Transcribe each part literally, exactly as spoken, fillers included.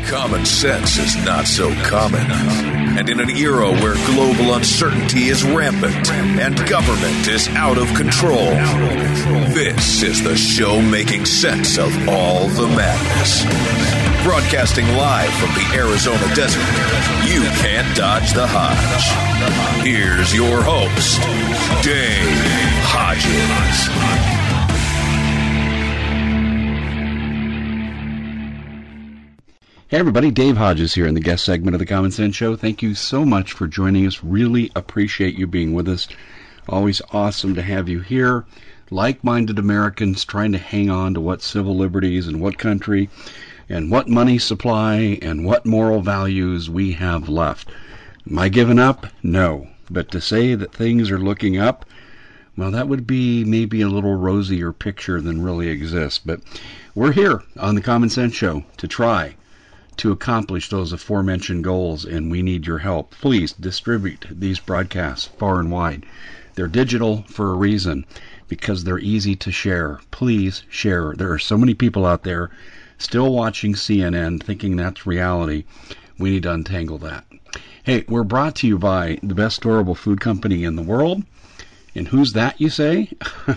Common sense is not so common. And in an era where global uncertainty is rampant and government is out of control, this is the show making sense of all the madness. Broadcasting live from the Arizona desert, you can't dodge the Hodge. Here's your host, Dave Hodges. Hey everybody, Dave Hodges here in the guest segment of the Common Sense Show. Thank you so much for joining us. Really appreciate you being with us. Always awesome to have you here. Like-minded Americans trying to hang on to what civil liberties and what country and what money supply and what moral values we have left. Am I giving up? No. But to say that things are looking up, well, that would be maybe a little rosier picture than really exists. But we're here on the Common Sense Show to try to accomplish those aforementioned goals, and we need your help. Please distribute these broadcasts far and wide. They're digital for a reason, because they're easy to share. Please share. There are so many people out there still watching C N N thinking that's reality. We need to untangle that. Hey, we're brought to you by the best storable food company in the world. And who's that, you say?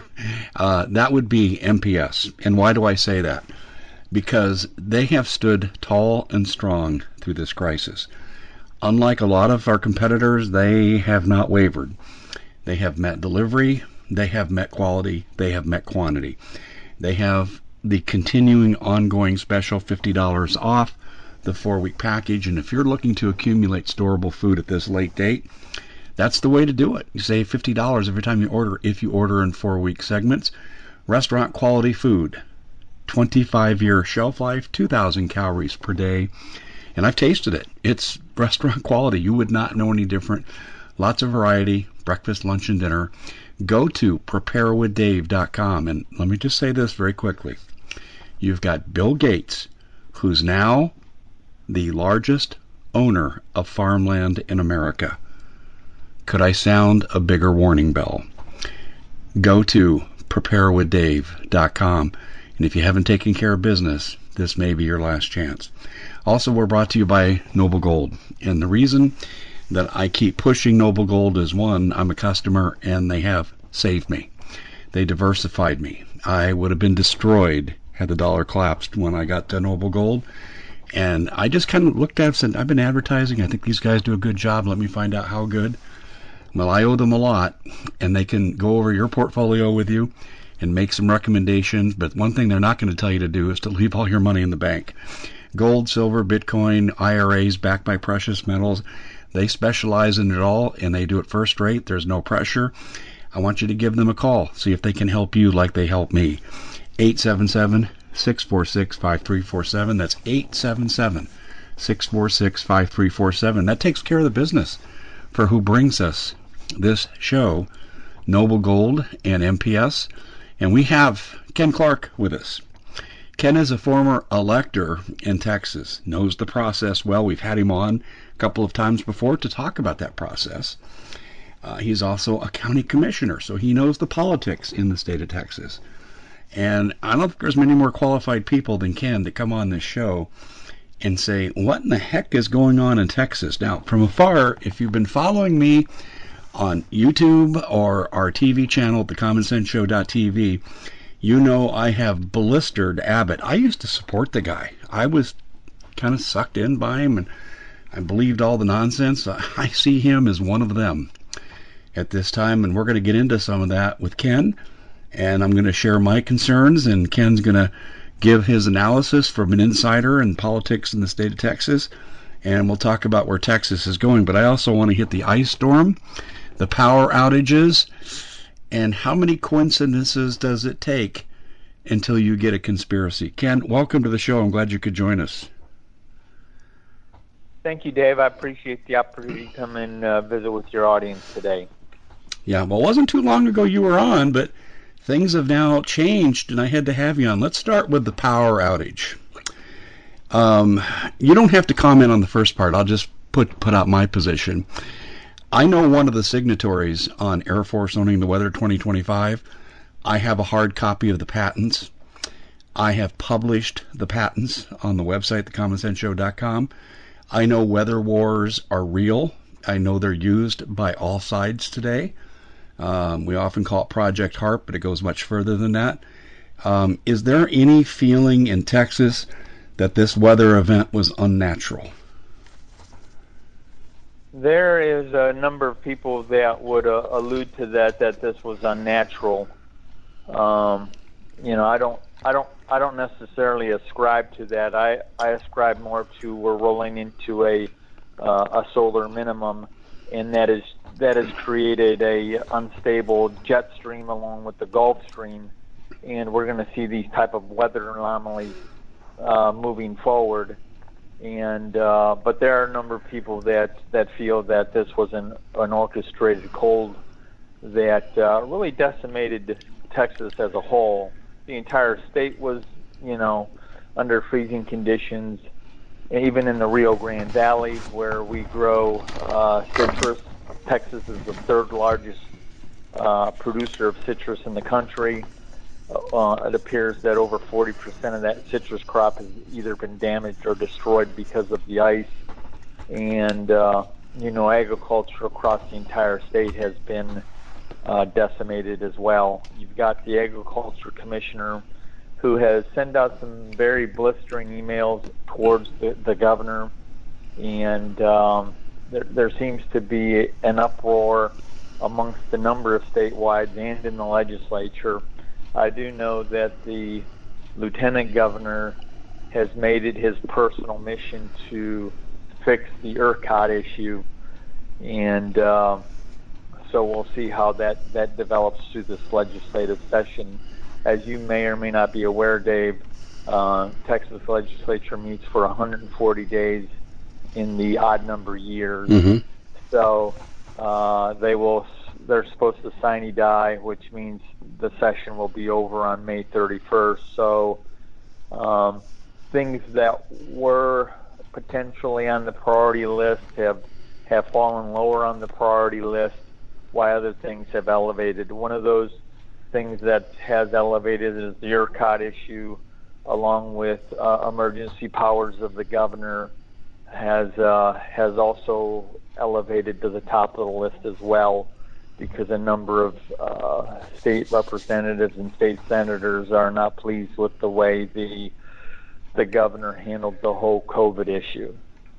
uh, that would be M P S. And why do I say that? Because they have stood tall and strong through this crisis. Unlike a lot of our competitors, they have not wavered. They have met delivery, they have met quality, they have met quantity. They have the continuing ongoing special fifty dollars off the four-week package, and if you're looking to accumulate storable food at this late date, that's the way to do it. You save fifty dollars every time you order, if you order in four-week segments. Restaurant quality food. twenty-five year shelf life, two thousand calories per day, and I've tasted it. It's restaurant quality. You would not know any different. Lots of variety, breakfast, lunch, and dinner. Go to prepare with dave dot com, and let me just say this very quickly. You've got Bill Gates, who's now the largest owner of farmland in America. Could I sound a bigger warning bell? Go to prepare with dave dot com. And if you haven't taken care of business, this may be your last chance. Also, we're brought to you by Noble Gold. And the reason that I keep pushing Noble Gold is, one, I'm a customer, and they have saved me. They diversified me. I would have been destroyed had the dollar collapsed when I got to Noble Gold. And I just kind of looked at it and said, I've been advertising. I think these guys do a good job. Let me find out how good. Well, I owe them a lot, and they can go over your portfolio with you and make some recommendations, but one thing they're not going to tell you to do is to leave all your money in the bank. Gold, silver, Bitcoin, I R As backed by precious metals, they specialize in it all, and they do it first rate. There's no pressure. I want you to give them a call, see if they can help you like they help me. eight seven seven, six four six, five three four seven. That's eight seven seven, six four six, five three four seven. That takes care of the business for who brings us this show, Noble Gold and M P S. And we have Ken Clark with us. Ken is a former elector in Texas, knows the process well. We've had him on a couple of times before to talk about that process. Uh, he's also a county commissioner, so he knows the politics in the state of Texas. And I don't think there's many more qualified people than Ken to come on this show and say, what in the heck is going on in Texas? Now, from afar, if you've been following me on YouTube or our T V channel, the common sense show dot t v, you know I have blistered Abbott. I used to support the guy. I was kind of sucked in by him, and I believed all the nonsense. I see him as one of them at this time, and we're going to get into some of that with Ken, and I'm going to share my concerns, and Ken's going to give his analysis from an insider in politics in the state of Texas, and we'll talk about where Texas is going. But I also want to hit the ice storm, the power outages, and how many coincidences does it take until you get a conspiracy? Ken, welcome to the show. I'm glad you could join us. Thank you, Dave. I appreciate the opportunity to come and uh, visit with your audience today. Yeah, well, it wasn't too long ago you were on, but things have now changed, and I had to have you on. Let's start with the power outage. Um, you don't have to comment on the first part. I'll just put put out my position. I know one of the signatories on Air Force Owning the Weather twenty twenty-five. I have a hard copy of the patents. I have published the patents on the website, the common sense show dot com. I know weather wars are real. I know they're used by all sides today. Um, we often call it Project HARP, but it goes much further than that. Um, is there any feeling in Texas that this weather event was unnatural? There is a number of people that would uh, allude to that, that this was unnatural. Um, you know, I don't, I don't, I don't necessarily ascribe to that. I, I ascribe more to we're rolling into a uh, a solar minimum, and that is that has created a unstable jet stream along with the Gulf Stream, and we're going to see these type of weather anomalies uh, moving forward. And uh, but there are a number of people that, that feel that this was an, an orchestrated cold that uh, really decimated Texas as a whole. The entire state was, you know, under freezing conditions. Even in the Rio Grande Valley, where we grow uh, citrus, Texas is the third largest uh, producer of citrus in the country. Uh, it appears that over forty percent of that citrus crop has either been damaged or destroyed because of the ice. And, uh, you know, agriculture across the entire state has been uh, decimated as well. You've got the agriculture commissioner who has sent out some very blistering emails towards the, the governor. And um, there, there seems to be an uproar amongst the number of statewide and in the legislature. I do know that the lieutenant governor has made it his personal mission to fix the ERCOT issue, and uh, so we'll see how that, that develops through this legislative session. As you may or may not be aware, Dave, uh, Texas legislature meets for one hundred forty days in the odd number years. Mm-hmm. So uh, they will, they're supposed to sine die, which means the session will be over on May thirty-first. So um, things that were potentially on the priority list have have fallen lower on the priority list, while other things have elevated. One of those things that has elevated is the ERCOT issue, along with uh, emergency powers of the governor, has uh, has also elevated to the top of the list as well, because a number of uh, state representatives and state senators are not pleased with the way the the governor handled the whole COVID issue.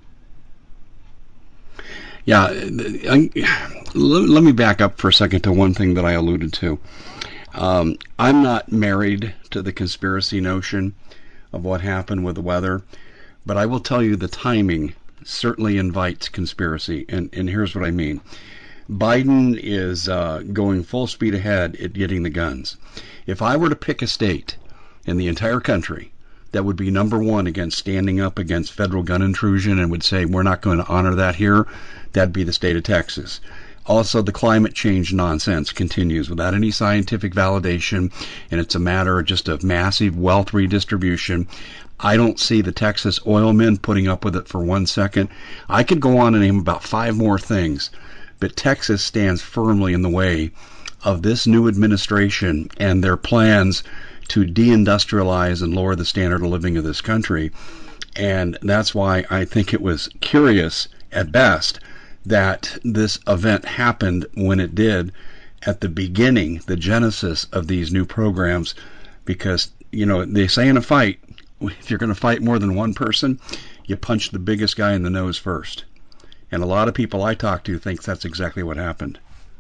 Yeah, I, let me back up for a second to one thing that I alluded to. Um, I'm not married to the conspiracy notion of what happened with the weather, but I will tell you the timing certainly invites conspiracy, and, and here's what I mean. Biden is uh, going full speed ahead at getting the guns. If I were to pick a state in the entire country that would be number one against standing up against federal gun intrusion and would say we're not going to honor that here, that'd be the state of Texas. Also, the climate change nonsense continues without any scientific validation, and it's a matter of just of massive wealth redistribution. I don't see the Texas oil men putting up with it for one second. I could go on and name about five more things, but Texas stands firmly in the way of this new administration and their plans to deindustrialize and lower the standard of living of this country. And that's why I think it was curious at best that this event happened when it did at the beginning, the genesis of these new programs, because, you know, they say in a fight, if you're going to fight more than one person, you punch the biggest guy in the nose first. And a lot of people I talk to think that's exactly what happened.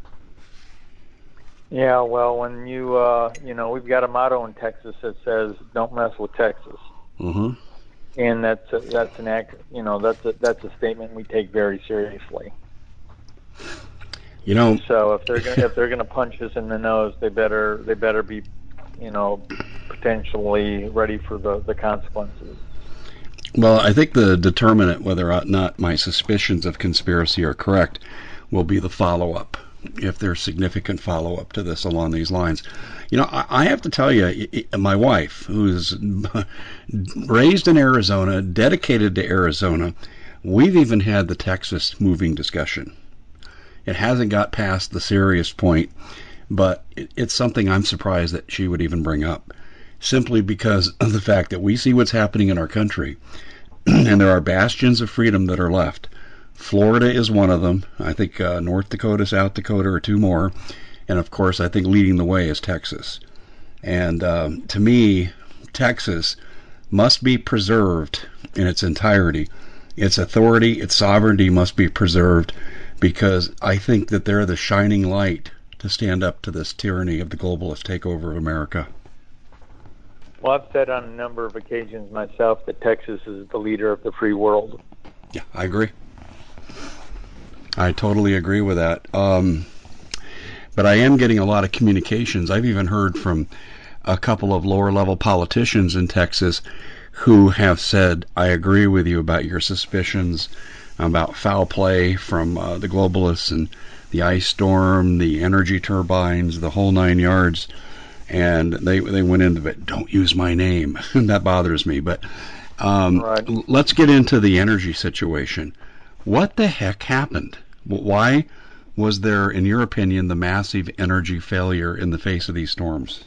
Yeah, well, when you, uh, you know, we've got a motto in Texas that says, don't mess with Texas. Mm-hmm. And that's a, that's an act, you know, that's a, that's a statement we take very seriously. You know, so if they're gonna, if they're going to punch us in the nose, they better they better be, you know, potentially ready for the, the consequences. Well, I think the determinant whether or not my suspicions of conspiracy are correct will be the follow-up, if there's significant follow-up to this along these lines. You know, I, I have to tell you, my wife, who's raised in Arizona, dedicated to Arizona, we've even had the Texas moving discussion. It hasn't got past the serious point, but it, it's something I'm surprised that she would even bring up. simply because of the fact that we see what's happening in our country, and there are bastions of freedom that are left. Florida is one of them. I think uh, North Dakota, South Dakota are two more. And, of course, I think leading the way is Texas. And um, to me, Texas must be preserved in its entirety. Its authority, its sovereignty must be preserved, because I think that they're the shining light to stand up to this tyranny of the globalist takeover of America. Well, I've said on a number of occasions myself that Texas is the leader of the free world. Yeah, I agree. I totally agree with that. Um, but I am getting a lot of communications. I've even heard from a couple of lower-level politicians in Texas who have said, I agree with you about your suspicions about foul play from uh, the globalists and the ice storm, the energy turbines, the whole nine yards. And they they went into it, don't use my name. That bothers me. But um, right. Let's get into the energy situation. What the heck happened? Why was there, in your opinion, the massive energy failure in the face of these storms?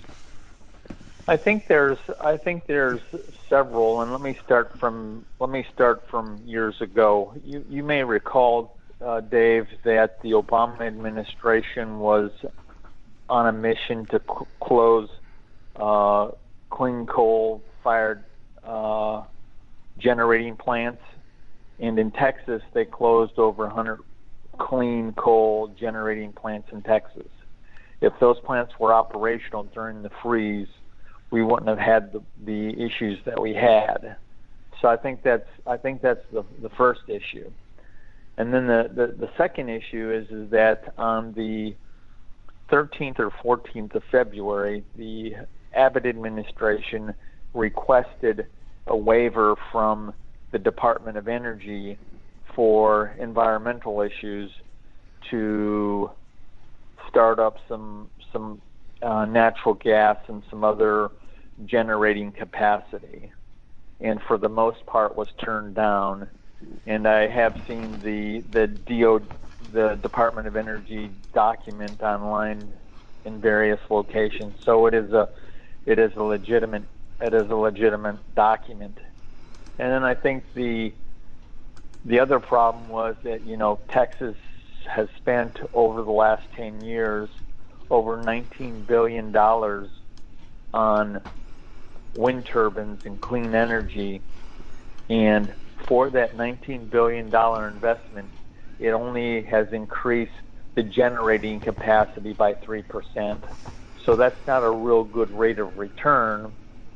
I think there's I think there's several, and let me start from let me start from years ago. You you may recall, uh, Dave, that the Obama administration was on a mission to c- close uh, clean coal-fired uh, generating plants, and in Texas they closed over one hundred clean coal generating plants in Texas. If those plants were operational during the freeze, we wouldn't have had the, the issues that we had. So I think that's I think that's the the first issue. And then the, the, the second issue is is that on the thirteenth or fourteenth of February, the Abbott administration requested a waiver from the Department of Energy for environmental issues to start up some some uh, natural gas and some other generating capacity, and for the most part was turned down. And I have seen the the D O the Department of Energy document online in various locations. So it is a it is a legitimate it is a legitimate document. And then I think the the other problem was that, you know, Texas has spent over the last ten years over nineteen billion dollars on wind turbines and clean energy, and for that nineteen billion dollars investment, it only has increased the generating capacity by three percent. So that's not a real good rate of return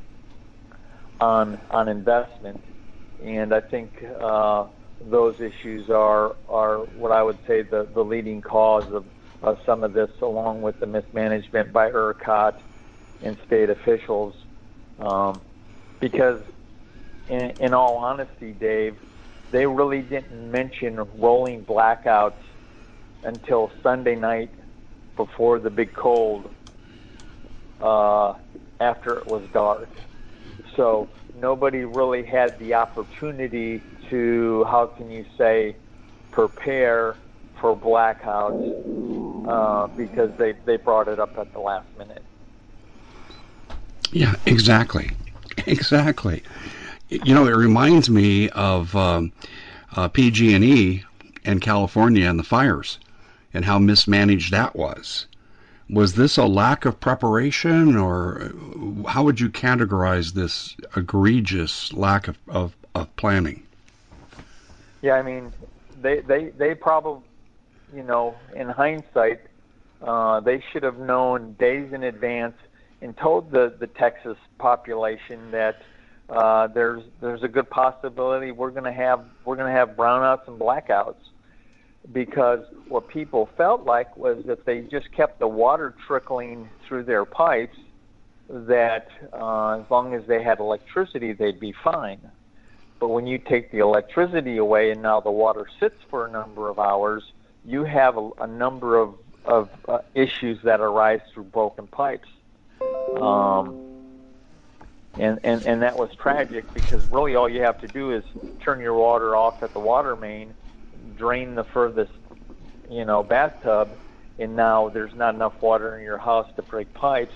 on on investment. And I think uh, those issues are are what I would say the, the leading cause of, of some of this, along with the mismanagement by ERCOT and state officials. Um, because in, in all honesty, Dave, they really didn't mention rolling blackouts until Sunday night before the big cold, uh, after it was dark. So nobody really had the opportunity to, how can you say, prepare for blackouts, uh, because they, they brought it up at the last minute. Yeah, exactly. Exactly. You know, it reminds me of um, uh, P G and E in California and the fires and how mismanaged that was. Was this a lack of preparation, or how would you categorize this egregious lack of, of, of planning? Yeah, I mean, they, they, they probably, you know, in hindsight, uh, they should have known days in advance and told the, the Texas population that uh, there's there's a good possibility we're going to have we're going to have brownouts and blackouts, because what people felt like was that they just kept the water trickling through their pipes, that uh, as long as they had electricity they'd be fine. But when you take the electricity away and now the water sits for a number of hours, you have a, a number of of uh, issues that arise through broken pipes. Um, and, and, and that was tragic, because really all you have to do is turn your water off at the water main, drain the furthest, you know, bathtub, and now there's not enough water in your house to break pipes,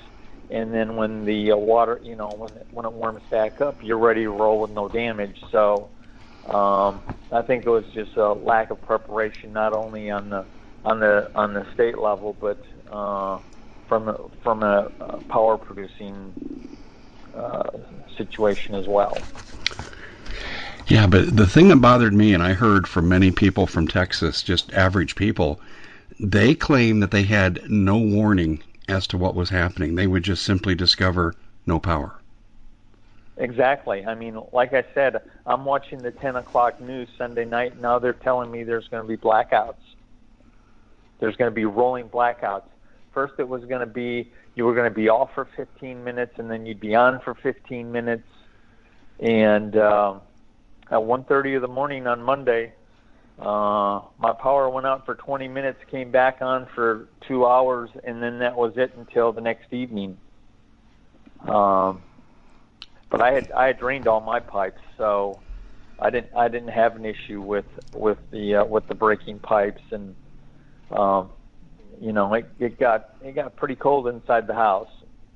and then when the uh, water, you know, when it, when it warms back up, you're ready to roll with no damage. So um, I think it was just a lack of preparation, not only on the on the on the state level, but uh, from a, from a, a power producing uh, situation as well. Yeah, but the thing that bothered me, and I heard from many people from Texas, just average people, they claim that they had no warning as to what was happening. They would just simply discover no power. Exactly. I mean, like I said, I'm watching the ten o'clock news Sunday night. Now they're telling me there's going to be blackouts. There's going to be rolling blackouts. First it was going to be, you were going to be off for fifteen minutes, and then you'd be on for fifteen minutes. And um, at one thirty in the morning on Monday, uh, my power went out for twenty minutes, came back on for two hours, and then that was it until the next evening. Um, but I had I had drained all my pipes, so I didn't I didn't have an issue with with the uh, with the breaking pipes, and um, you know it, it got it got pretty cold inside the house.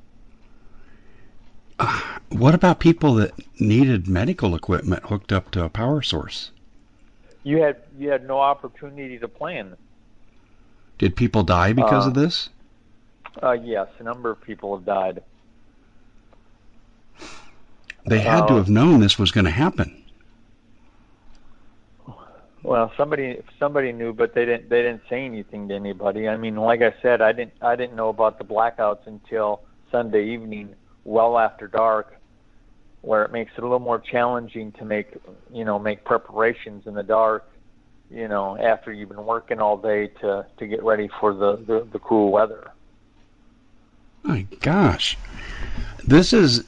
Uh, what about people that needed medical equipment hooked up to a power source? You had you had no opportunity to plan. Did people die because uh, of this? Uh, yes, a number of people have died. They had uh, to have known this was going to happen. Well, somebody somebody knew, but they didn't they didn't say anything to anybody. I mean, like I said, I didn't I didn't know about the blackouts until Sunday evening, well after dark, where it makes it a little more challenging to make you know make preparations in the dark, you know, after you've been working all day to to get ready for the the, the cool weather. My gosh, this is.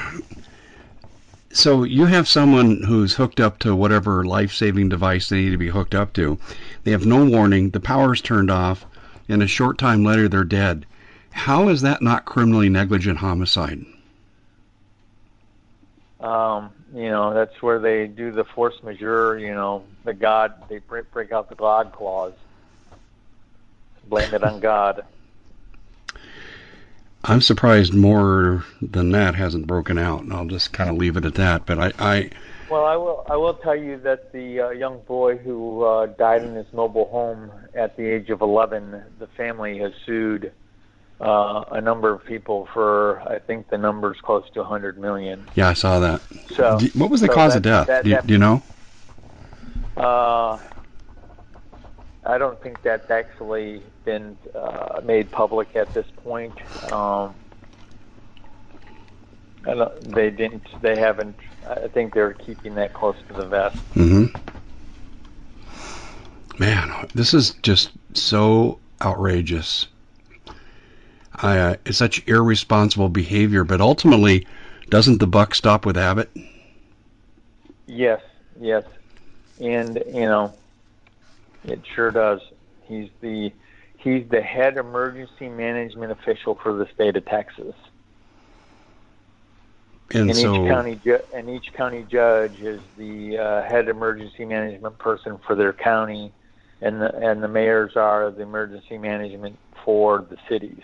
So you have someone who's hooked up to whatever life-saving device they need to be hooked up to. They have no warning. The power's turned off, and a short time later they're dead. How is that not criminally negligent homicide? Um, you know, that's where they do the force majeure. You know, the God. They break, break out the God clause. Blame it on God. I'm surprised more than that hasn't broken out, and I'll just kind of leave it at that. But I, I well, I will. I will tell you that the uh, young boy who uh, died in his mobile home at the age of eleven, the family has sued uh, a number of people for, I think the number's close to one hundred million. Yeah, I saw that. So, what was the so cause that, of death? That, do, you, that, do you know? Uh, I don't think that's actually been uh, made public at this point. Um, I don't, they didn't. They haven't. I think they're keeping that close to the vest. Mm-hmm. Man, this is just so outrageous. I, uh, it's such irresponsible behavior. But ultimately, doesn't the buck stop with Abbott? Yes. Yes. And you know, it sure does. He's the he's the head emergency management official for the state of Texas. And, and so, each county ju- and each county judge is the uh, head emergency management person for their county, and the and the mayors are the emergency management for the cities.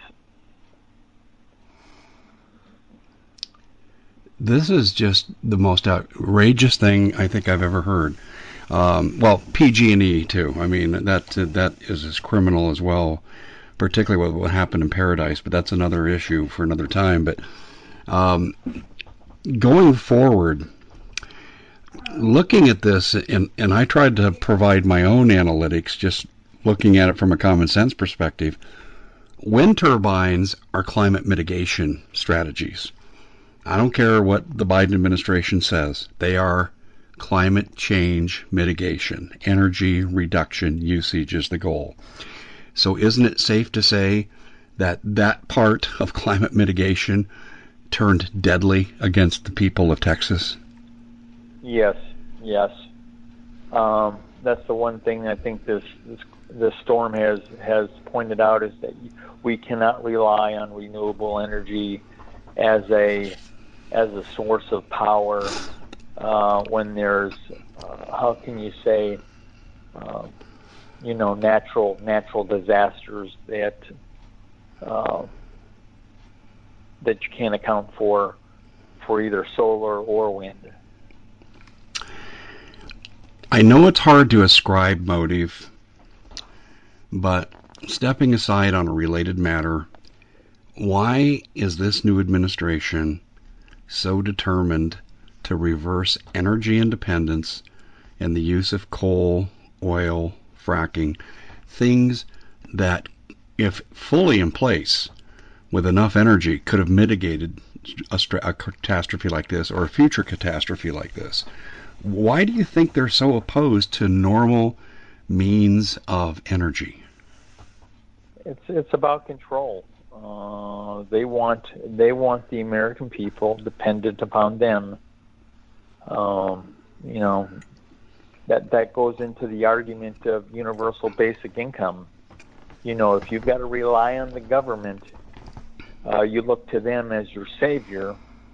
This is just the most outrageous thing I think I've ever heard. Um, well, P G and E too. I mean, that that is as criminal as well, particularly what, what happened in Paradise. But that's another issue for another time. But um, going forward, looking at this, and, and I tried to provide my own analytics, just looking at it from a common sense perspective. Wind turbines are climate mitigation strategies. I don't care what the Biden administration says. They are climate change mitigation. Energy reduction usage is the goal. So isn't it safe to say that that part of climate mitigation turned deadly against the people of Texas? Yes, yes. Um, that's the one thing I think this, this this storm has has pointed out, is that we cannot rely on renewable energy as a as a source of power. Uh, when there's, uh, how can you say, uh, you know, natural natural disasters that uh, that you can't account for for either solar or wind. I know it's hard to ascribe motive, but stepping aside on a related matter, why is this new administration so determined to reverse energy independence and the use of coal, oil, fracking, things that, if fully in place with enough energy, could have mitigated a, a catastrophe like this or a future catastrophe like this? Why do you think they're so opposed to normal means of energy? It's it's about control. Uh, they want they want the American people dependent upon them. Um, you know, that that goes into the argument of universal basic income. You know, if you've got to rely on the government, uh, you look to them as your savior,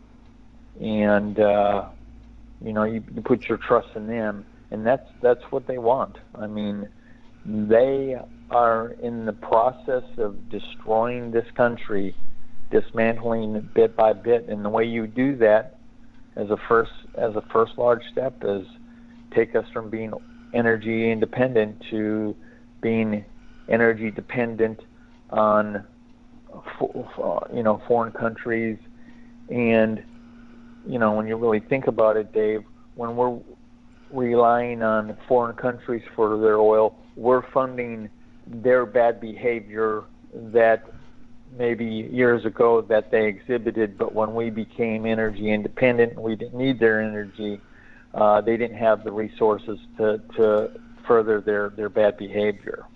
and uh, you know you, you put your trust in them, and that's that's what they want. I mean, they are in the process of destroying this country, dismantling it bit by bit, and the way you do that, as a first as a first large step, is take us from being energy independent to being energy dependent on you know foreign countries. And you know when you really think about it, Dave, when we're relying on foreign countries for their oil, we're funding their bad behavior that maybe years ago that they exhibited, but when we became energy independent and we didn't need their energy, uh, they didn't have the resources to, to further their, their bad behavior.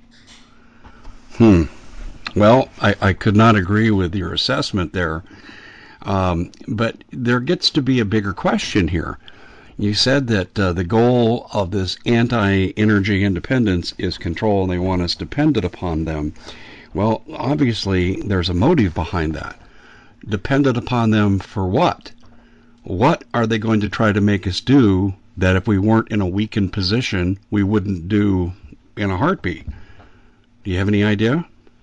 Hmm. Well, I, I could not agree with your assessment there. Um, but there gets to be a bigger question here. You said that uh, the goal of this anti-energy independence is control, and they want us dependent upon them. Well, obviously, there's a motive behind that. Dependent upon them for what? What are they going to try to make us do that if we weren't in a weakened position, we wouldn't do in a heartbeat? Do you have any idea?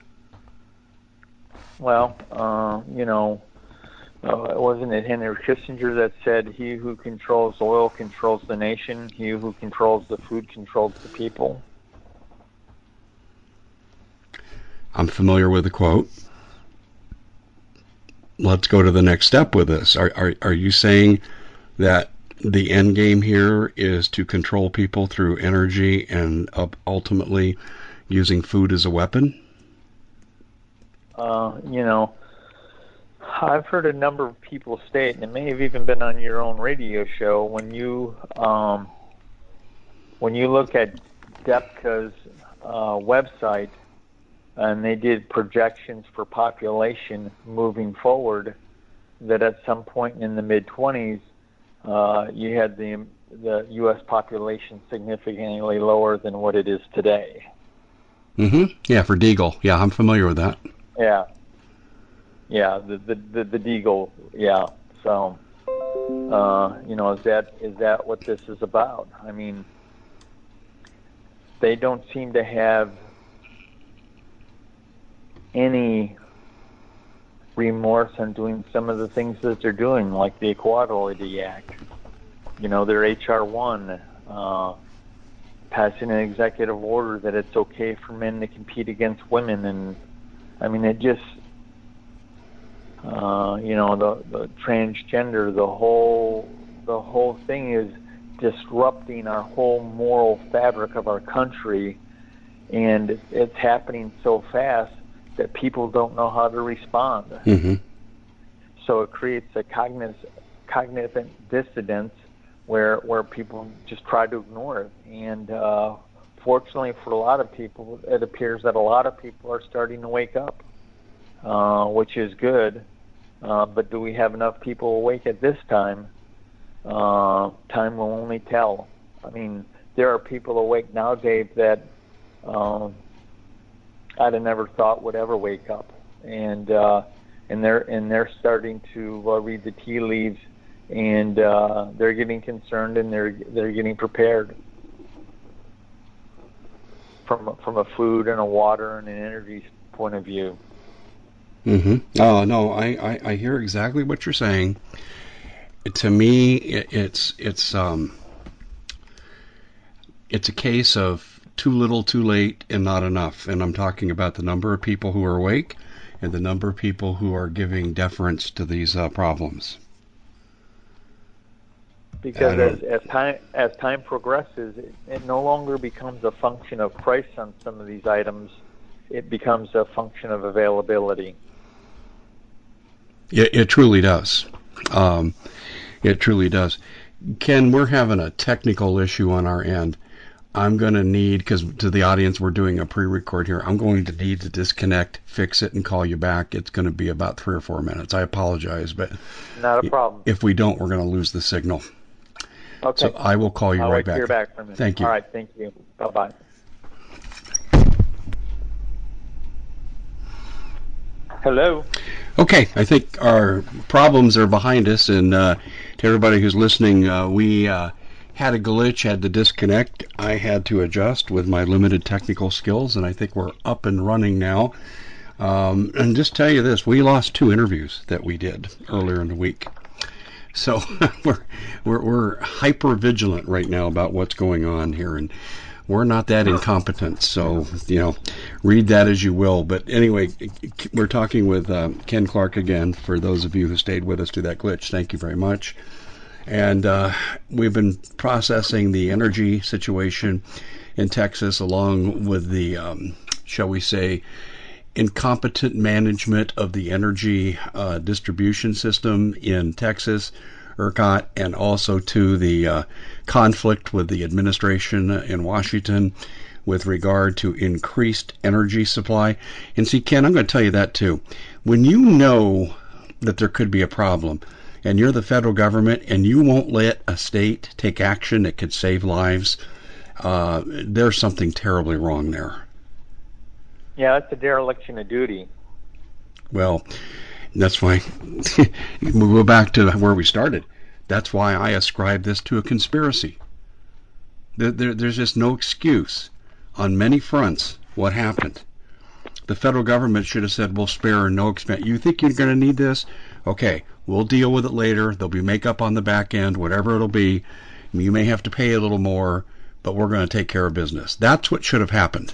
Well, uh, you know, Uh, wasn't it Henry Kissinger that said, "He who controls oil controls the nation. He who controls the food controls the people"? I'm familiar with the quote. Let's go to the next step with this. Are, are, are you saying that the end game here is to control people through energy and uh, ultimately using food as a weapon? Uh, you know, I've heard a number of people state, and it may have even been on your own radio show, when you um, when you look at DEPCA's uh, website, and they did projections for population moving forward, that at some point in the mid twenties, uh, you had the the U S population significantly lower than what it is today. Mm-hmm. Yeah, for Deagle. Yeah, I'm familiar with that. Yeah. Yeah, the the the, the Deagle. Yeah. So, uh, you know, is that is that what this is about? I mean, they don't seem to have any remorse on doing some of the things that they're doing, like the Equality Act. You know, their H R one, uh, passing an executive order that it's okay for men to compete against women, and I mean, it just. Uh, you know, the, the transgender, the whole the whole thing is disrupting our whole moral fabric of our country, and it's happening so fast that people don't know how to respond. Mm-hmm. So it creates a cognitive cognitive dissonance where where people just try to ignore it. And uh, fortunately for a lot of people, it appears that a lot of people are starting to wake up, uh, which is good. Uh, but do we have enough people awake at this time? Uh, time will only tell. I mean, there are people awake now, Dave, that um, I'd have never thought would ever wake up, and uh, and they're and they're starting to uh, read the tea leaves, and uh, they're getting concerned, and they're they're getting prepared from from a food and a water and an energy point of view. Mm-hmm. Oh no, I, I, I hear exactly what you're saying. To me, it, it's it's um it's a case of too little, too late, and not enough. And I'm talking about the number of people who are awake and the number of people who are giving deference to these uh, problems. Because as, as time as time progresses, it, it no longer becomes a function of price on some of these items. It becomes a function of availability. It, it truly does. Um, it truly does. Ken, we're having a technical issue on our end. I'm going to need, because to the audience, we're doing a pre-record here. I'm going to need to disconnect, fix it, and call you back. It's going to be about three or four minutes. I apologize, but not a problem. If we don't, we're going to lose the signal. Okay. So I will call you I'll right wait back. To hear back from you. Thank you. All right. Thank you. Bye-bye. Hello. Okay, I think our problems are behind us, and uh, to everybody who's listening, uh, we uh, had a glitch, had to disconnect. I had to adjust with my limited technical skills, and I think we're up and running now. Um, and just tell you this, we lost two interviews that we did earlier in the week. So we're, we're, we're hyper vigilant right now about what's going on here, and we're not that incompetent, so, you know, read that as you will. But anyway, we're talking with uh, Ken Clark again, for those of you who stayed with us through that glitch. Thank you very much. And uh, we've been processing the energy situation in Texas, along with the, um, shall we say, incompetent management of the energy uh, distribution system in Texas, ERCOT, and also to the uh, conflict with the administration in Washington with regard to increased energy supply. And see, Ken, I'm going to tell you that too. When you know that there could be a problem, and you're the federal government, and you won't let a state take action that could save lives, uh, there's something terribly wrong there. Yeah, that's a dereliction of duty. Well, that's why we go back to where we started. That's why I ascribe this to a conspiracy. There, there, there's just no excuse on many fronts what happened. The federal government should have said, we'll spare no expense. You think you're going to need this? Okay, we'll deal with it later. There'll be makeup on the back end, whatever it'll be. You may have to pay a little more, but we're going to take care of business. That's what should have happened.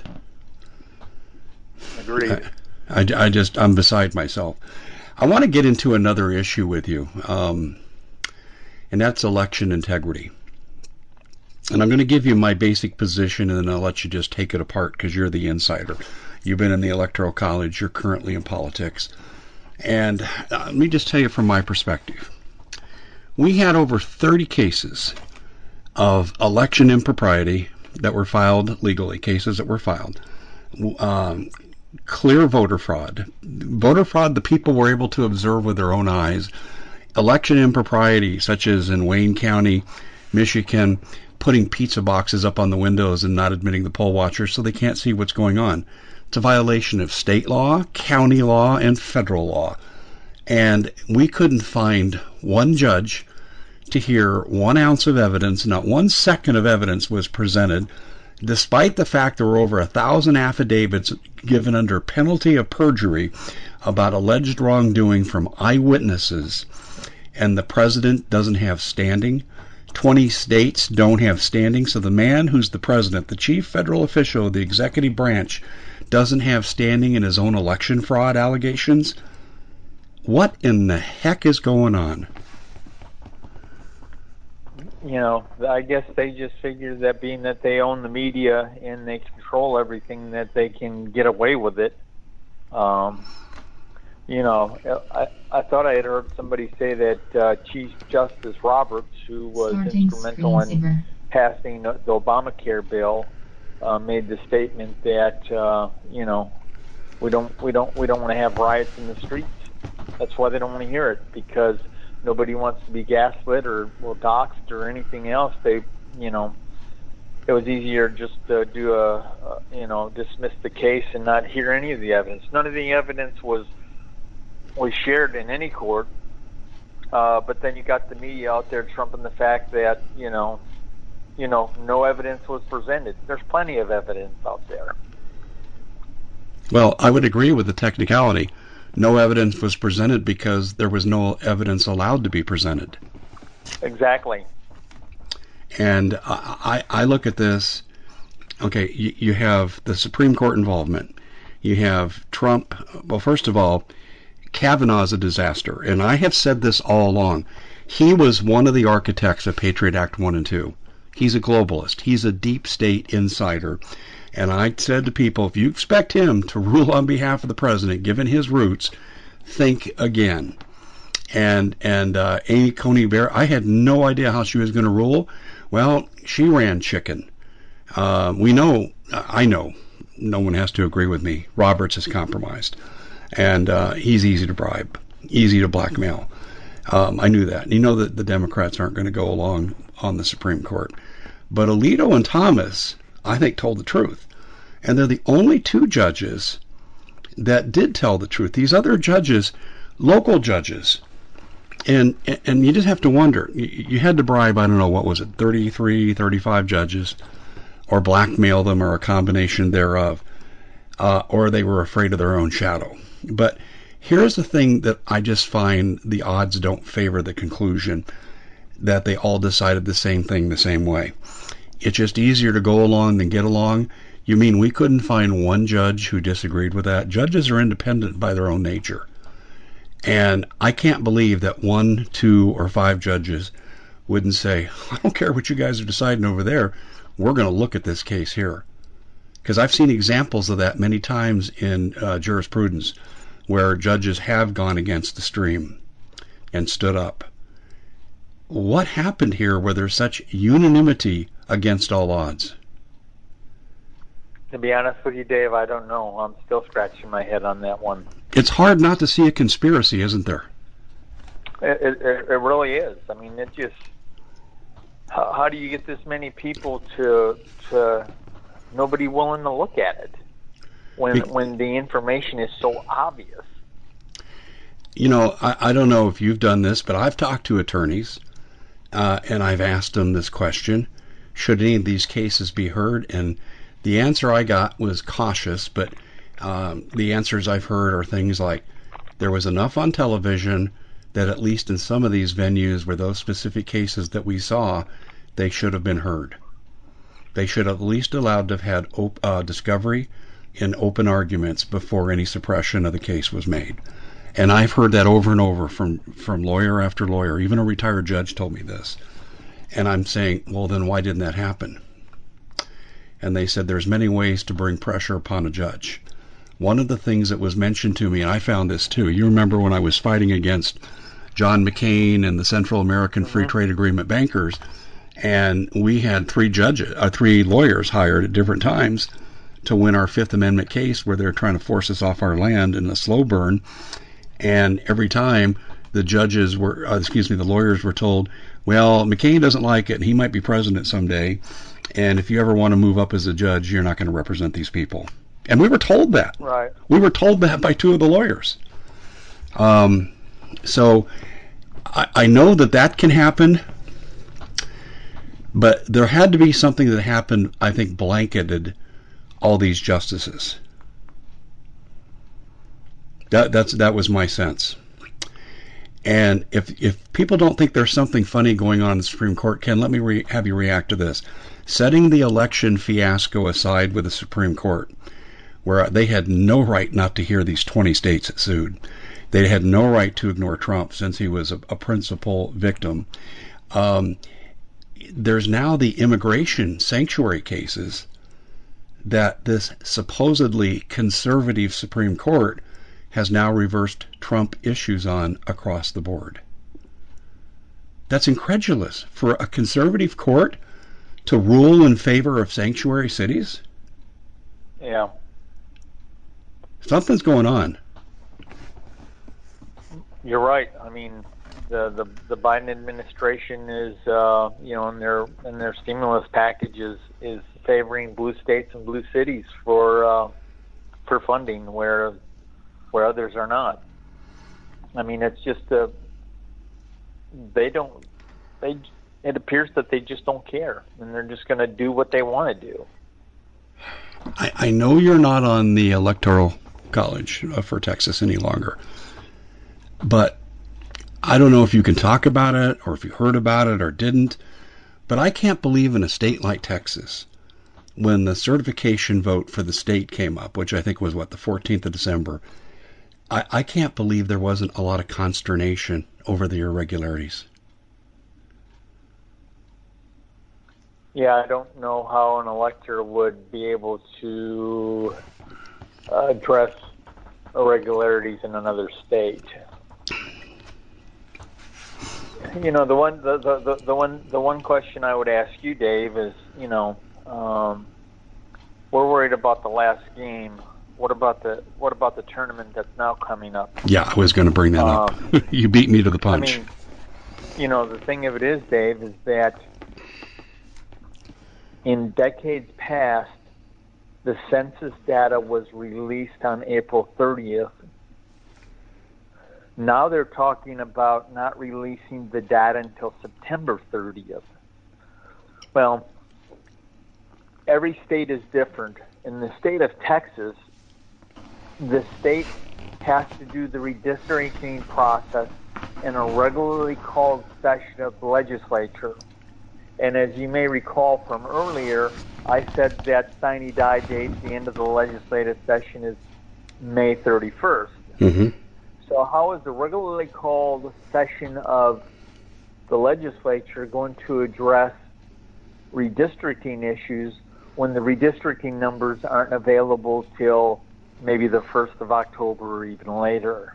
Agreed. I, I, I just, I'm beside myself. I want to get into another issue with you, um, and that's election integrity. And I'm going to give you my basic position, and then I'll let you just take it apart because you're the insider. You've been in the Electoral College. You're currently in politics. And uh, let me just tell you from my perspective. We had over thirty cases of election impropriety that were filed legally, cases that were filed. Um, clear voter fraud. Voter fraud, the people were able to observe with their own eyes. Election impropriety, such as in Wayne County, Michigan, putting pizza boxes up on the windows and not admitting the poll watchers so they can't see what's going on. It's a violation of state law, county law, and federal law. And we couldn't find one judge to hear one ounce of evidence. Not one second of evidence was presented, despite the fact there were over a thousand affidavits given under penalty of perjury about alleged wrongdoing from eyewitnesses, and the president doesn't have standing. twenty states don't have standing, so the man who's the president, the chief federal official of the executive branch, doesn't have standing in his own election fraud allegations. What in the heck is going on? You know, I guess they just figure that being that they own the media and they control everything, that they can get away with it. Um, you know, I, I thought I had heard somebody say that uh, Chief Justice Roberts, who was Starting instrumental in passing the Obamacare bill, uh, made the statement that uh, you know we don't we don't we don't want to have riots in the streets. That's why they don't want to hear it, because nobody wants to be gaslit or, or doxxed or anything else. They, you know, it was easier just to do a, a, you know, dismiss the case and not hear any of the evidence. None of the evidence was was shared in any court. Uh, but then you got the media out there trumping the fact that, you know, you know, no evidence was presented. There's plenty of evidence out there. Well, I would agree with the technicality. no evidence was presented because there was no evidence allowed to be presented. Exactly. And I, I look at this, okay, you, you have the Supreme Court involvement. You have Trump. Well, first of all, Kavanaugh's a disaster. And I have said this all along. He was one of the architects of Patriot Act one and two. He's a globalist. He's a deep state insider. And I said to people, if you expect him to rule on behalf of the president, given his roots, think again. And and uh, Amy Coney Barrett, I had no idea how she was going to rule. Well, she ran chicken. Uh, we know, I know, no one has to agree with me. Roberts is compromised. And uh, he's easy to bribe, easy to blackmail. Um, I knew that. And you know that the Democrats aren't going to go along on the Supreme Court. But Alito and Thomas, I think, told the truth. And they're the only two judges that did tell the truth. These other judges, local judges, and and you just have to wonder, you, you had to bribe, I don't know, what was it, thirty-three, thirty-five judges, or blackmail them, or a combination thereof, uh, or they were afraid of their own shadow. But here's the thing that I just find the odds don't favor the conclusion that they all decided the same thing the same way. It's just easier to go along than get along. You mean we couldn't find one judge who disagreed with that? Judges are independent by their own nature. And I can't believe that one, two, or five judges wouldn't say, I don't care what you guys are deciding over there. We're going to look at this case here. Because I've seen examples of that many times in uh, jurisprudence where judges have gone against the stream and stood up. What happened here where there's such unanimity against all odds? To be honest with you, Dave, I don't know. I'm still scratching my head on that one. It's hard not to see a conspiracy, isn't there? It, it, it really is. I mean, it just, how, how do you get this many people to, to nobody willing to look at it when, Be- when the information is so obvious? You know, I, I don't know if you've done this, but I've talked to attorneys, uh, and I've asked them this question: should any of these cases be heard? And the answer I got was cautious, but um, the answers I've heard are things like, there was enough on television that at least in some of these venues where those specific cases that we saw, they should have been heard. They should have at least allowed to have had op- uh, discovery and open arguments before any suppression of the case was made. And I've heard that over and over from, from lawyer after lawyer. Even a retired judge told me this. And I'm saying, well, then why didn't that happen? And they said there's many ways to bring pressure upon a judge. One of the things that was mentioned to me, and I found this too, you remember when I was fighting against John McCain and the Central American Free Trade Agreement bankers, and we had three judges, uh, three lawyers hired at different times to win our Fifth Amendment case where they're trying to force us off our land in a slow burn. And every time the judges were, uh, excuse me, the lawyers were told, well, McCain doesn't like it, and he might be president someday, and if you ever want to move up as a judge, you're not going to represent these people. And we were told that. Right. We were told that by two of the lawyers. Um, so I, I know that that can happen, but there had to be something that happened, I think, blanketed all these justices. That that's that was my sense. And if if people don't think there's something funny going on in the Supreme Court, Ken, let me re- have you react to this. Setting the election fiasco aside with the Supreme Court, where they had no right not to hear these twenty states that sued. They had no right to ignore Trump since he was a, a principal victim. Um, there's now the immigration sanctuary cases that this supposedly conservative Supreme Court has now reversed Trump issues on across the board. That's incredulous for a conservative court to rule in favor of sanctuary cities. Yeah. Something's going on. You're right. I mean, the the, the Biden administration is, uh, you know, in their in their stimulus package is, is favoring blue states and blue cities for uh, for funding where where others are not. I mean, it's just uh, they don't. They it appears that they just don't care, and they're just going to do what they want to do. I, I know you're not on the electoral college uh, for Texas any longer. But I don't know if you can talk about it or if you heard about it or didn't, but I can't believe in a state like Texas, when the certification vote for the state came up, which I think was, what, the fourteenth of December, I, I can't believe there wasn't a lot of consternation over the irregularities. Yeah, I don't know how an elector would be able to uh, address irregularities in another state. You know, the one, the, the, the, the one, the one question I would ask you, Dave, is, you know, um, we're worried about the last game. What about the what about the tournament that's now coming up? Yeah, I was going to bring that um, up. You beat me to the punch. I mean, you know, the thing of it is, Dave, is that in decades past, the census data was released on April thirtieth. Now they're talking about not releasing the data until September thirtieth. Well, every state is different. In the state of Texas, the state has to do the redistricting process in a regularly called session of the legislature. And as you may recall from earlier, I said that sine die date, the end of the legislative session, is May thirty-first. Mm-hmm. So how is the regularly called session of the legislature going to address redistricting issues when the redistricting numbers aren't available till maybe the first of October or even later?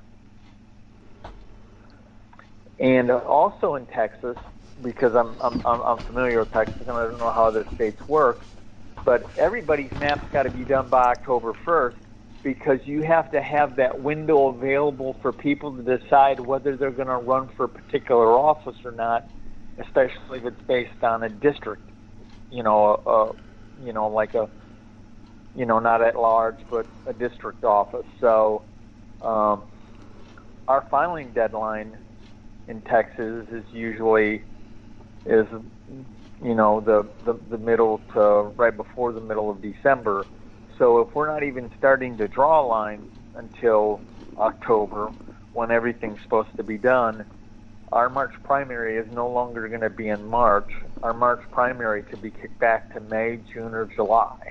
And also in Texas, because I'm I'm I'm familiar with Texas and I don't know how other states work, but everybody's map's got to be done by October first, because you have to have that window available for people to decide whether they're going to run for a particular office or not, especially if it's based on a district, you know, uh, you know, like a, you know, not at large, but a district office. So um, our filing deadline in Texas is usually is, you know, the, the, the middle to right before the middle of December. So if we're not even starting to draw lines until October, when everything's supposed to be done, our March primary is no longer going to be in March. Our March primary could be kicked back to May, June, or July.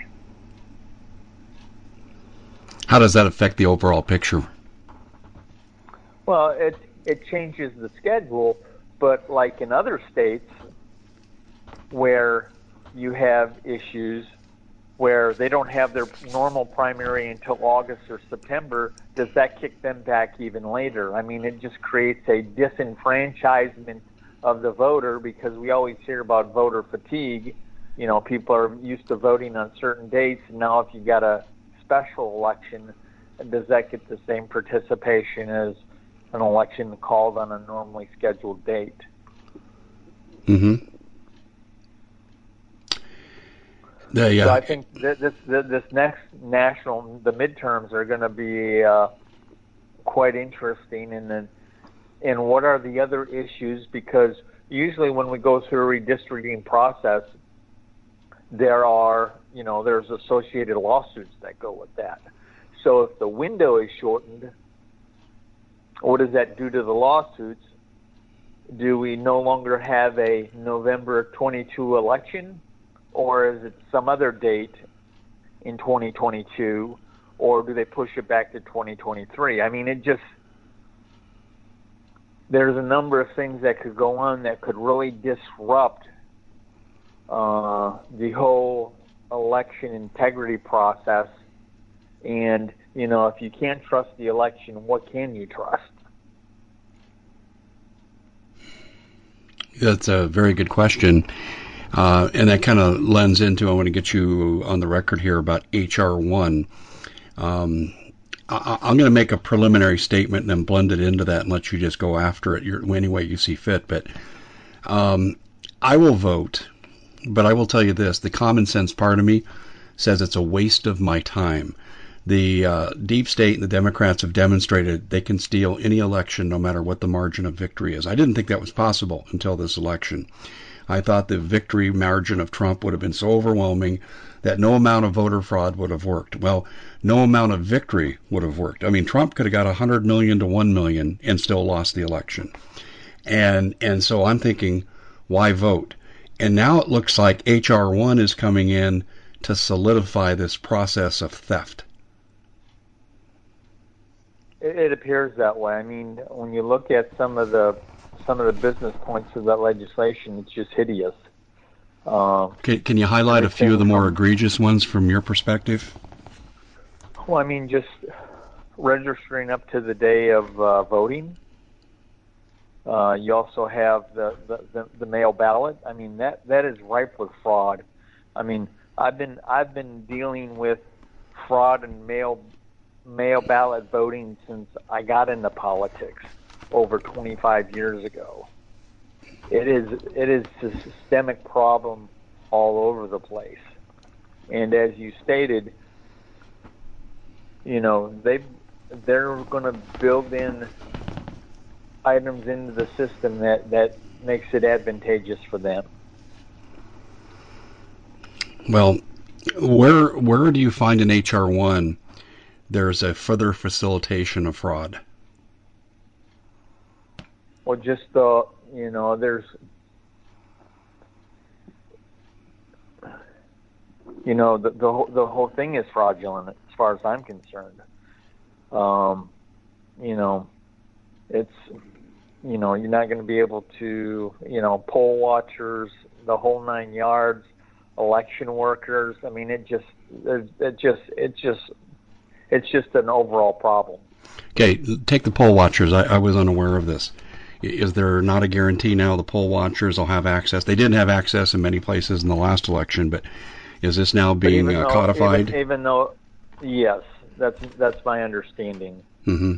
How does that affect the overall picture? Well, it it changes the schedule, but like in other states where you have issues where they don't have their normal primary until August or September, does that kick them back even later? I mean, it just creates a disenfranchisement of the voter, because we always hear about voter fatigue. You know, people are used to voting on certain dates, and now if you got a special election, does that get the same participation as an election called on a normally scheduled date? Mm-hmm. Yeah, yeah. So I think that this this next national, the midterms are going to be uh, quite interesting. And then, and what are the other issues? Because usually when we go through a redistricting process, there are, you know, there's associated lawsuits that go with that. So if the window is shortened, what does that do to the lawsuits? Do we no longer have a November twenty-two election? Or is it some other date in twenty twenty-two, or do they push it back to twenty twenty-three? I mean, it just, there's a number of things that could go on that could really disrupt uh, the whole election integrity process. And, you know, if you can't trust the election, what can you trust? That's a very good question. Uh, and that kind of lends into, I want to get you on the record here about H R one. Um, I, I'm going to make a preliminary statement and then blend it into that and let you just go after it your, any way you see fit. But um, I will vote, but I will tell you this, the common sense part of me says it's a waste of my time. The uh, deep state and the Democrats have demonstrated they can steal any election no matter what the margin of victory is. I didn't think that was possible until this election. I thought the victory margin of Trump would have been so overwhelming that no amount of voter fraud would have worked. Well, no amount of victory would have worked. I mean, Trump could have got one hundred million to one million and still lost the election. And and so I'm thinking, why vote? And now it looks like H R one is coming in to solidify this process of theft. It, it appears that way. I mean, when you look at some of the some of the business points of that legislation, it's just hideous. Uh, can, can you highlight a few of the more egregious ones from your perspective? Well, I mean, just registering up to the day of uh, voting. Uh, you also have the, the, the, the mail ballot. I mean, that, that is ripe with fraud. I mean, I've been I've been dealing with fraud and mail mail ballot voting since I got into politics over twenty-five years ago. It is it is a systemic problem all over the place. And as you stated, you know, they they're going to build in items into the system that, that makes it advantageous for them. Well, where where do you find in H R one there's a further facilitation of fraud? Well, just uh, you know, there's you know the the whole, the whole thing is fraudulent as far as I'm concerned. Um, you know, it's you know you're not going to be able to you know poll watchers, the whole nine yards, election workers. I mean, it just it just it just it's just an overall problem. Okay, take the poll watchers. I, I was unaware of this. Is there not a guarantee now the poll watchers will have access? They didn't have access in many places in the last election, but is this now being uh, though, codified? Even, even though, yes, that's that's my understanding. Mm-hmm.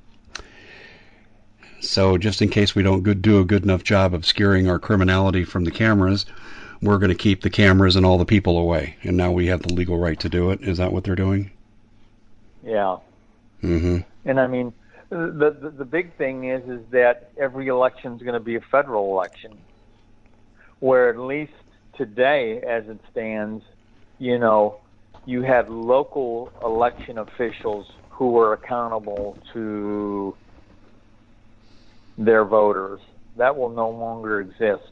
So just in case we don't good, do a good enough job of scaring our criminality from the cameras, we're going to keep the cameras and all the people away, and now we have the legal right to do it. Is that what they're doing? Yeah. Mm-hmm. And I mean, the, the the big thing is is that every election is going to be a federal election, where at least today, as it stands, you know, you had local election officials who were accountable to their voters. That will no longer exist.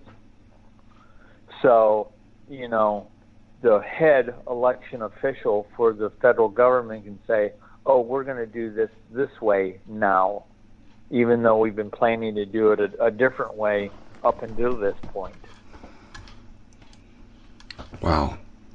So, you know, the head election official for the federal government can say, oh, we're going to do this this way now, even though we've been planning to do it a, a different way up until this point. Wow.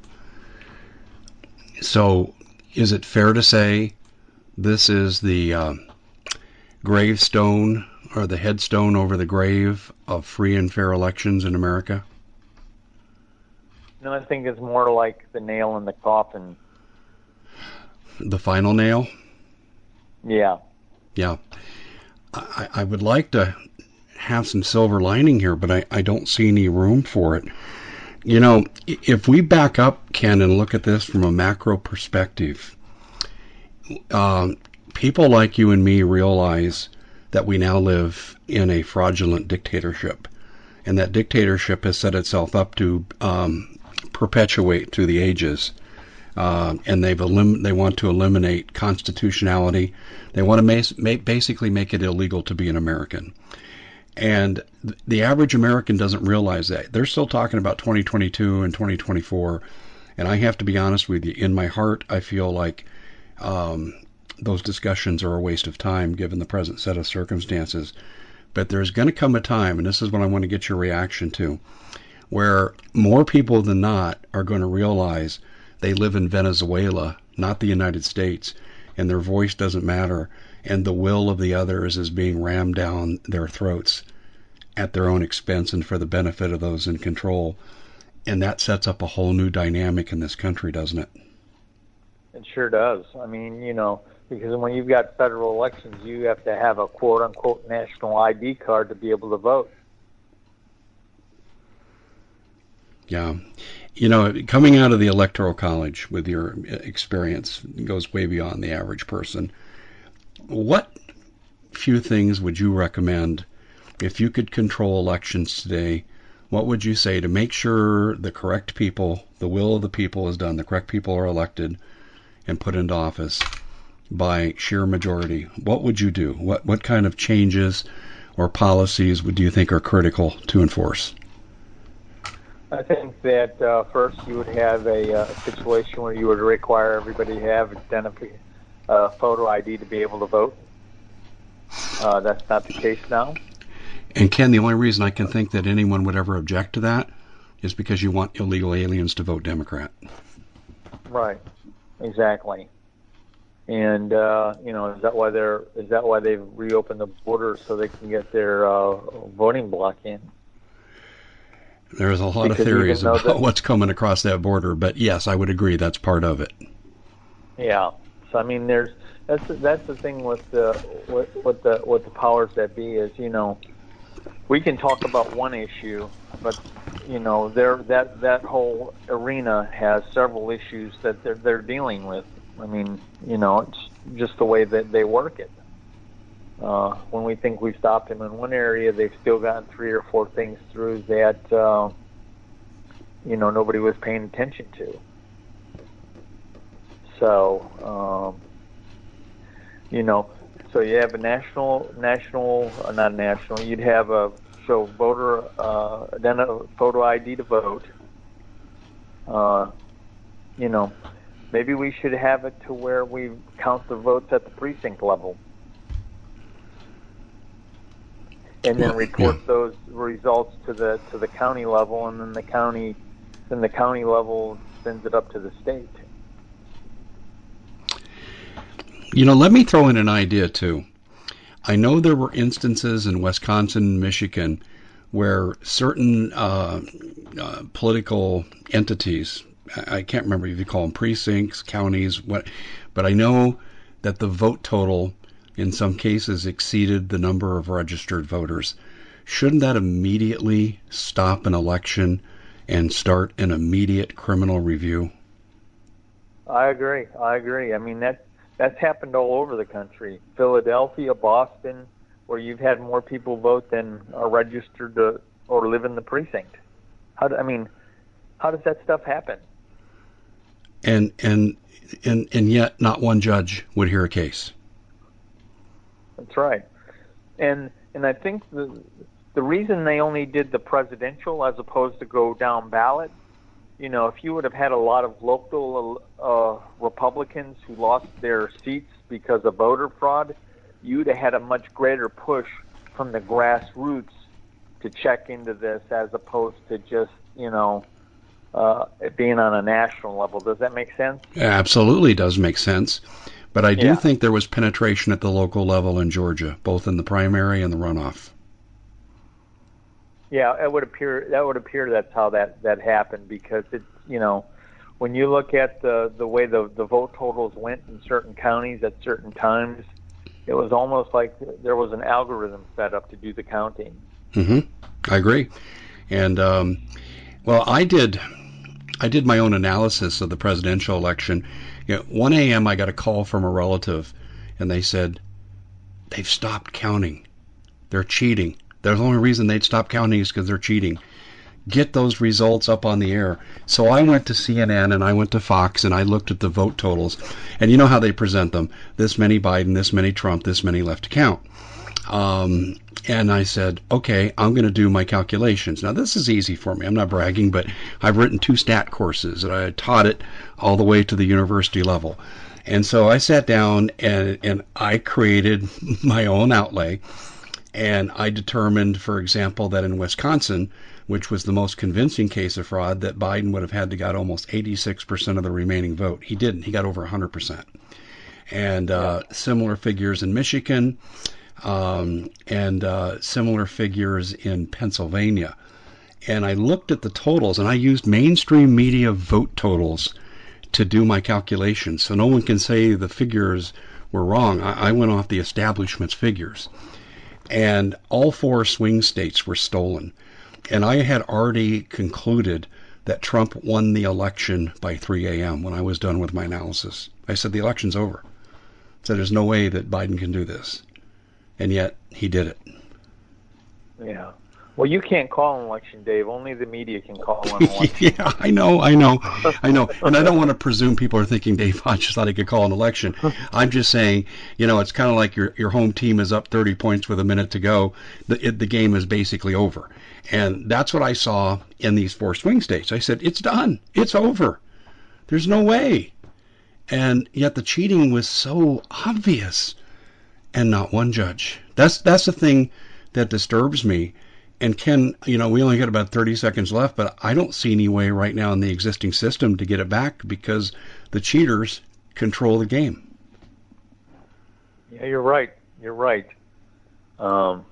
So is it fair to say this is the uh, gravestone or the headstone over the grave of free and fair elections in America? No, I think it's more like the nail in the coffin. The final nail? Yeah. Yeah. I, I would like to have some silver lining here, but I, I don't see any room for it. You know, if we back up, Ken, and look at this from a macro perspective, um, people like you and me realize that we now live in a fraudulent dictatorship, and that dictatorship has set itself up to um, perpetuate through the ages. Uh, and they've elim- they want to eliminate constitutionality. They want to ma- ma- basically make it illegal to be an American. And th- the average American doesn't realize that. They're still talking about twenty twenty-two and twenty twenty-four. And I have to be honest with you, in my heart, I feel like um, those discussions are a waste of time given the present set of circumstances. But there's going to come a time, and this is what I want to get your reaction to, where more people than not are going to realize they live in Venezuela, not the United States, and their voice doesn't matter, and the will of the others is being rammed down their throats at their own expense and for the benefit of those in control. And that sets up a whole new dynamic in this country, doesn't it? It sure does. I mean, you know, because when you've got federal elections, you have to have a quote-unquote national I D card to be able to vote. Yeah. You know, coming out of the Electoral College with your experience goes way beyond the average person. What few things would you recommend if you could control elections today? what would you say to make sure the correct people, the will of the people is done, the correct people are elected and put into office by sheer majority? What would you do? What what kind of changes or policies would do you think are critical to enforce? I think that uh, first you would have a uh, situation where you would require everybody to have identity, uh, photo I D to be able to vote. Uh, that's not the case now. And Ken, the only reason I can think that anyone would ever object to that is because you want illegal aliens to vote Democrat. Right. Exactly. And uh, you know, is that why they're is that why they've reopened the border so they can get their uh, voting block in? There's a lot Because of theories about that, what's coming across that border, but yes, I would agree that's part of it. Yeah. So I mean, there's that's that's the thing with the what, what the what the powers that be is. You know, we can talk about one issue, but you know, there that that whole arena has several issues that they're they're dealing with. I mean, you know, it's just the way that they work it. Uh, when we think we've stopped them in one area, they've still gotten three or four things through that, uh, you know, nobody was paying attention to. So, um, you know, so you have a national, national, uh, not national, you'd have a show voter, uh, then a photo I D to vote. Uh, you know, maybe we should have it to where we count the votes at the precinct level. And then report yeah. those results to the to the county level, and then the county, then the county level sends it up to the state. You know, let me throw in an idea too. I know there were instances in Wisconsin and Michigan where certain uh, uh, political entities, I can't remember if you call them precincts, counties, what, but I know that the vote total in some cases exceeded the number of registered voters. Shouldn't that immediately stop an election and start an immediate criminal review? I agree. I agree. I mean, that that's happened all over the country. Philadelphia, Boston, where you've had more people vote than are registered to, or live in the precinct. How do, I mean, how does that stuff happen? And and and and yet not one judge would hear a case. That's right. And and I think the the reason they only did the presidential as opposed to go down ballot, you know, if you would have had a lot of local uh, Republicans who lost their seats because of voter fraud, you'd have had a much greater push from the grassroots to check into this as opposed to just, you know, uh, it being on a national level. Does that make sense? Absolutely does make sense. But I do yeah. think there was penetration at the local level in Georgia, both in the primary and the runoff. Yeah, it would appear that would appear that's how that, that happened, because it, you know, when you look at the the way the the vote totals went in certain counties at certain times, it was almost like there was an algorithm set up to do the counting. Mm-hmm. I agree. And um, well, I did I did my own analysis of the presidential election. You know, one a.m. I got a call from a relative, and they said, they've stopped counting. They're cheating. The only reason they'd stop counting is because they're cheating. Get those results up on the air. So I went to C N N and I went to Fox and I looked at the vote totals. And you know how they present them. This many Biden, this many Trump, this many left to count. Um, and I said, okay, I'm going to do my calculations. Now, this is easy for me. I'm not bragging, but I've written two stat courses, and I taught it all the way to the university level. And so I sat down, and, and I created my own outlay, and I determined, for example, that in Wisconsin, which was the most convincing case of fraud, that Biden would have had to got almost eighty-six percent of the remaining vote. He didn't. He got over one hundred percent. And uh, similar figures in Michigan. Um, and uh, similar figures in Pennsylvania. And I looked at the totals, and I used mainstream media vote totals to do my calculations. So no one can say the figures were wrong. I, I went off the establishment's figures. And all four swing states were stolen. And I had already concluded that Trump won the election by three a.m. when I was done with my analysis. I said, the election's over. I said, there's no way that Biden can do this. And yet, he did it. Yeah. Well, you can't call an election, Dave. Only the media can call an election. Yeah, I know, I know, I know. And I don't want to presume people are thinking Dave Hodges thought he could call an election. I'm just saying, you know, it's kind of like your your home team is up thirty points with a minute to go. The, it, the game is basically over. And that's what I saw in these four swing states. I said, it's done. It's over. There's no way. And yet the cheating was so obvious, and not one judge. That's that's the thing that disturbs me. And Ken, you know, we only got about thirty seconds left, but I don't see any way right now in the existing system to get it back because the cheaters control the game. Yeah, you're right. You're right. Um,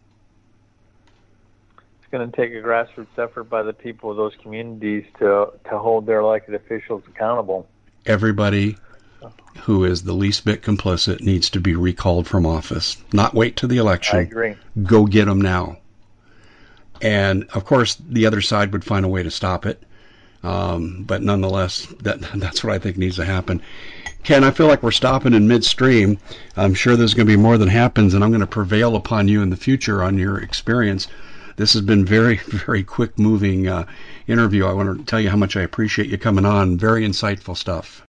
it's going to take a grassroots effort by the people of those communities to to hold their elected officials accountable. Everybody who is the least bit complicit needs to be recalled from office. Not wait till the election. I agree. Go get them now. And, of course, the other side would find a way to stop it. Um, but nonetheless, that that's what I think needs to happen. Ken, I feel like we're stopping in midstream. I'm sure there's going to be more that happens, and I'm going to prevail upon you in the future on your experience. This has been very, very quick-moving uh, interview. I want to tell you how much I appreciate you coming on. Very insightful stuff.